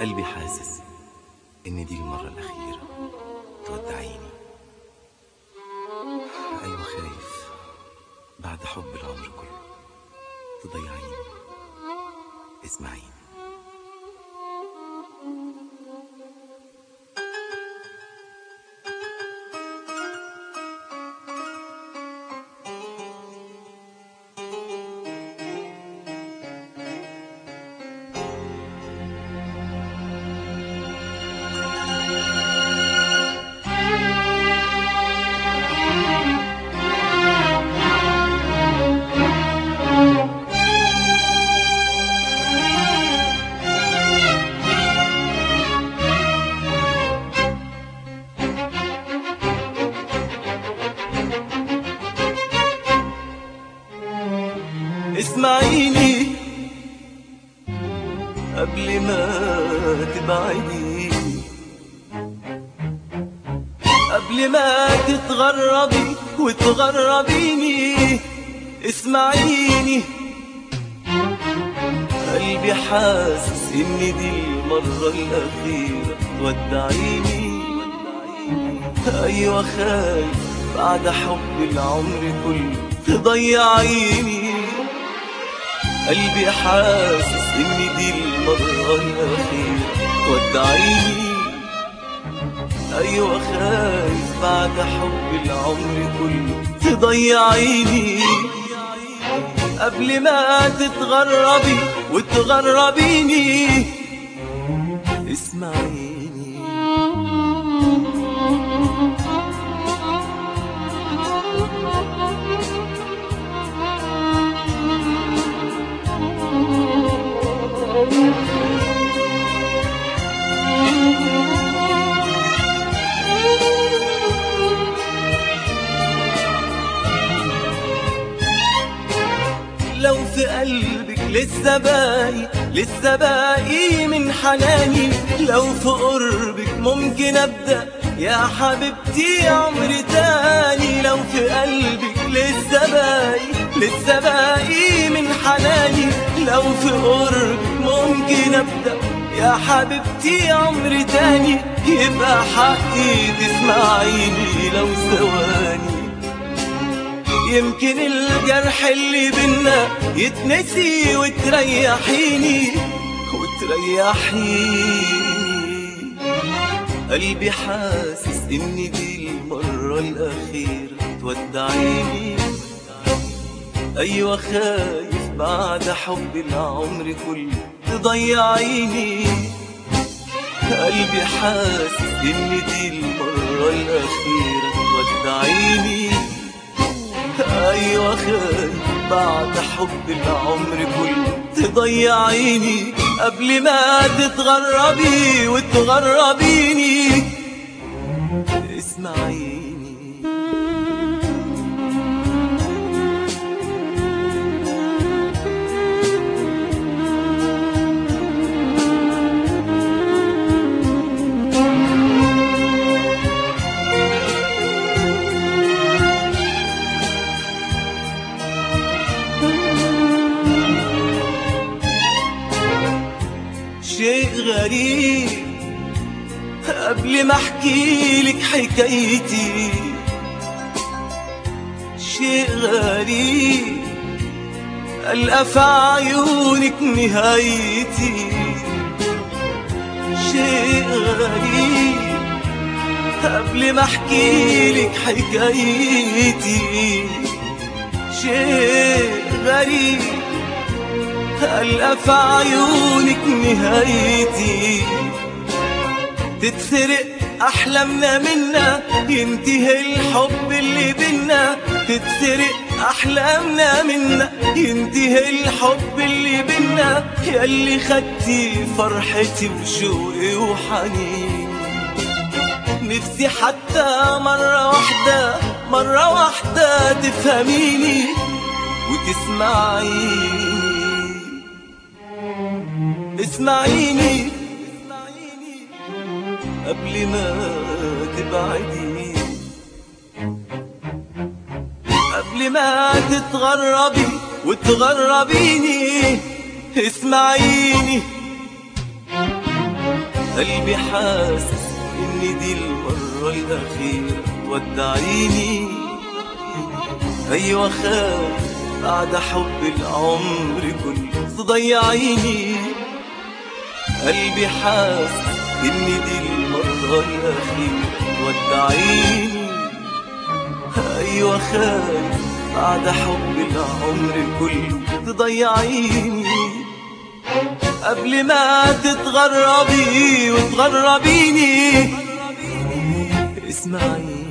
قلبي حاسس إن دي المرة الأخيرة تودعيني. أيوة خايف بعد حب العمر كله تضيعيني. اسمعيني. اسمعيني قبل ما تبعدي، قبل ما تتغربي وتغربيني. اسمعيني قلبي حاسس ان دي المرة الأخيرة تودعيني. ايوه خايف بعد حب العمر كله تضيعيني. قلبي حاسس ان دي المرة الأخيرة تودعيني. ايوه خايف بعد حب العمر كله تضيعيني. قبل ما تتغربي وتغربيني. اسمعيني. لو في قلبك لسه باقي من حناني، لو في قربك ممكن أبدأ يا حبيبتي عمر تاني. لو في قلبك لسه باقي من حناني، لو في قربك ممكن أبدأ يا حبيبتي عمر تاني. يبقى حقي تسمعيني لو ثواني، يمكن الجرح اللي بينا يتنسي وتريحيني. قلبي حاسس ان دي المرة الأخيرة تودعيني. ايوه خايف بعد حب العمر كله تضيعيني. قلبي حاسس ان دي المرة الأخيرة تودعيني. ايوه خايف بعد حب العمر كله تضيعيني. قبل ما تتغربي وتغربيني. اسمعيني. شيء غريب قبل ما احكيلك حكايتي، شيء غريب ألقى في عيونك نهايتي. شيء غريب قبل ما احكيلك حكايتي. شيء غريب ألقى في عيونك نهايتي. تتسرق أحلامنا منا، ينتهي الحب اللي بينا. تتسرق أحلامنا منا، ينتهي الحب اللي بينا. ياللي خدتي فرحتي وشوقي وحنين. نفسي حتى مرة واحدة تفهميني وتسمعيني. اسمعيني قبل ما تبعدي، قبل ما تتغربي وتغربيني. اسمعيني قلبي حاسس إن دي المرة الأخيرة تودعيني. أيوة خايف بعد حب العمر كله تضيعيني. قلبي حاسس إن دي المرة الأخيرة تودعيني. أيوة خايف بعد حب العمر كله تضيعيني. قبل ما تتغربي وتغربيني اسمعي